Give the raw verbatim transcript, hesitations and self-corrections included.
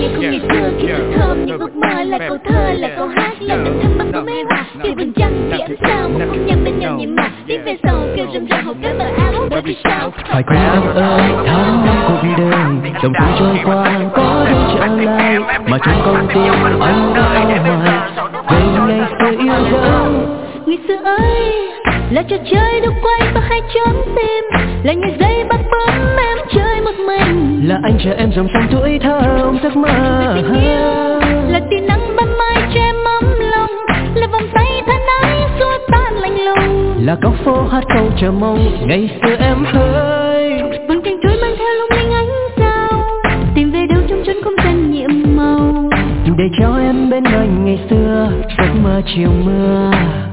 của ngày xưa khi thật thơm những ước mơ là câu thơ là câu hát là âm thanh mắt của em. Khi vầng trăng thì ánh sao một không gian bên nhau nhiệm màu tiếng ve sầu kêu râm rà hồ cái bờ áo bởi vì sao phải cùng em ơi tháng năm cuộc đời dòng thu trôi qua có đâu trở lại mà trong con tim anh đã ao hoài về ngày xưa yêu dấu. Ngày xưa ơi là trò chơi được quay và hai chốn tim là những giây bắt bướm em chơi một mình là anh chờ em dòng sông tuổi thơ giấc mơ là tia nắng ban mai cho em ấm lòng là vòng tay thân ái xua tan lạnh lùng là góc phố hát câu chờ mong ngày xưa em ơi vầng trăng trôi mang theo lung linh ánh sao tìm về đâu trong chốn không gian nhiệm màu để cho em bên anh ngày xưa giấc mơ chiều mưa.